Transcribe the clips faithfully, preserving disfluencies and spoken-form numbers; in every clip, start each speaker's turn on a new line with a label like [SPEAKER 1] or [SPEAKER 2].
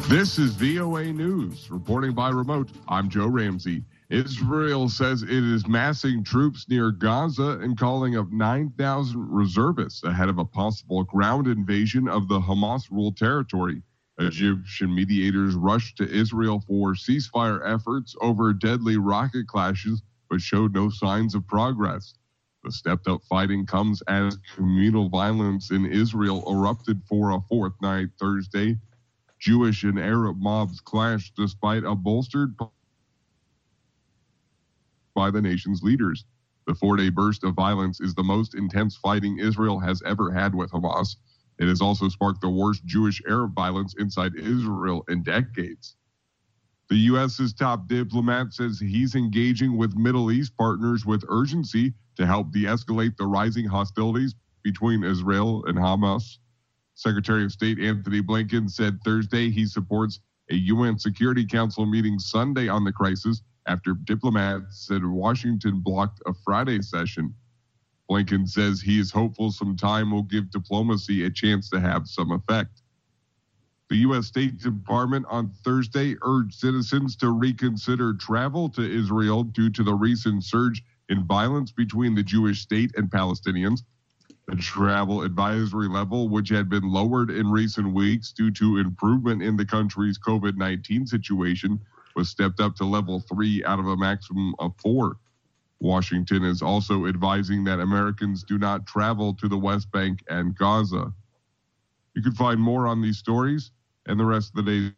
[SPEAKER 1] This is V O A News. Reporting by remote, I'm Joe Ramsey. Israel says it is massing troops near Gaza and calling up nine thousand reservists ahead of a possible ground invasion of the Hamas-ruled territory. Egyptian mediators rushed to Israel for ceasefire efforts over deadly rocket clashes, but showed no signs of progress. The stepped-up fighting comes as communal violence in Israel erupted for a fourth night Thursday. Jewish and Arab mobs clashed despite a bolstered by the nation's leaders. The four-day burst of violence is the most intense fighting Israel has ever had with Hamas. It has also sparked the worst Jewish-Arab violence inside Israel in decades. The U S's top diplomat says he's engaging with Middle East partners with urgency to help de-escalate the rising hostilities between Israel and Hamas. Secretary of State Anthony Blinken said Thursday he supports a U N Security Council meeting Sunday on the crisis after diplomats said Washington blocked a Friday session. Blinken says he is hopeful some time will give diplomacy a chance to have some effect. The U S State Department on Thursday urged citizens to reconsider travel to Israel due to the recent surge in violence between the Jewish state and Palestinians. The travel advisory level, which had been lowered in recent weeks due to improvement in the country's COVID nineteen situation, was stepped up to level three out of a maximum of four. Washington is also advising that Americans do not travel to the West Bank and Gaza. You can find more on these stories and the rest of the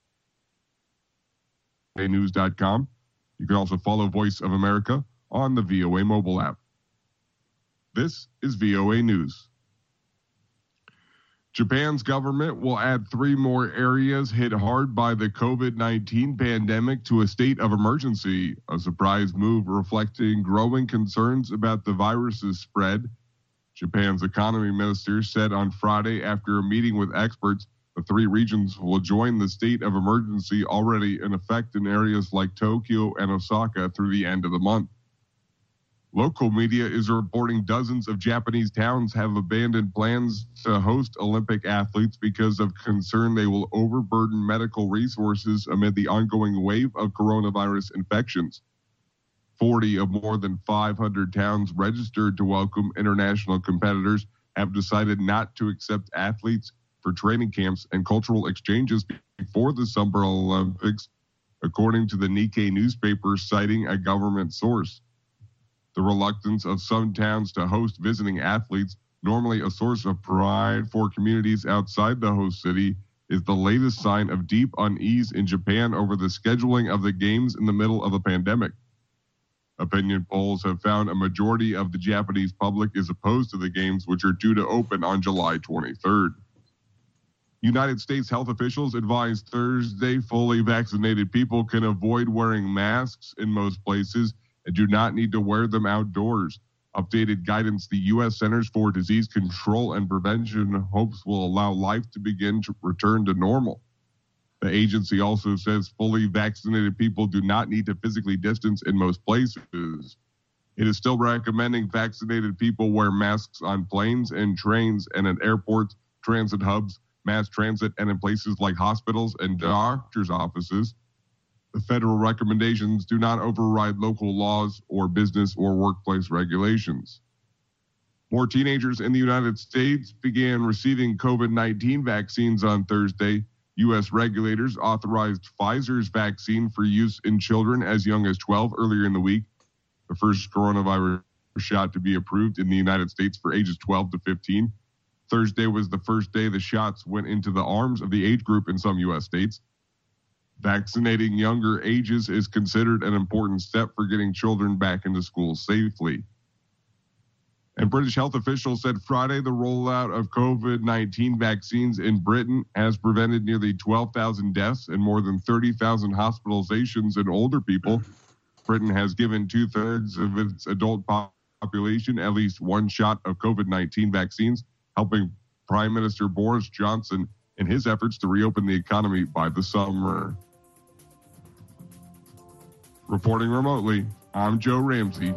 [SPEAKER 1] day news dot com. You can also follow Voice of America on the V O A mobile app. This is V O A News. Japan's government will add three more areas hit hard by the COVID nineteen pandemic to a state of emergency, a surprise move reflecting growing concerns about the virus's spread. Japan's economy minister said on Friday after a meeting with experts, the three regions will join the state of emergency already in effect in areas like Tokyo and Osaka through the end of the month. Local media is reporting dozens of Japanese towns have abandoned plans to host Olympic athletes because of concern they will overburden medical resources amid the ongoing wave of coronavirus infections. forty of more than five hundred towns registered to welcome international competitors have decided not to accept athletes for training camps and cultural exchanges before the Summer Olympics, according to the Nikkei newspaper citing a government source. The reluctance of some towns to host visiting athletes, normally a source of pride for communities outside the host city, is the latest sign of deep unease in Japan over the scheduling of the games in the middle of a pandemic. Opinion polls have found a majority of the Japanese public is opposed to the games, which are due to open on July twenty-third. United States health officials advised Thursday fully vaccinated people can avoid wearing masks in most places and do not need to wear them outdoors. Updated guidance the U S Centers for Disease Control and Prevention hopes will allow life to begin to return to normal. The agency also says fully vaccinated people do not need to physically distance in most places. It is still recommending vaccinated people wear masks on planes and trains and at airports, transit hubs, mass transit, and in places like hospitals and doctors' offices. The federal recommendations do not override local laws or business or workplace regulations. More teenagers in the United States began receiving COVID nineteen vaccines on Thursday. U S regulators authorized Pfizer's vaccine for use in children as young as twelve earlier in the week, the first coronavirus shot to be approved in the United States for ages twelve to fifteen. Thursday was the first day the shots went into the arms of the age group in some U S states. Vaccinating younger ages is considered an important step for getting children back into school safely. And British health officials said Friday the rollout of COVID nineteen vaccines in Britain has prevented nearly twelve thousand deaths and more than thirty thousand hospitalizations in older people. Britain has given two-thirds of its adult population at least one shot of COVID nineteen vaccines, helping Prime Minister Boris Johnson in his efforts to reopen the economy by the summer. Reporting remotely, I'm Joe Ramsey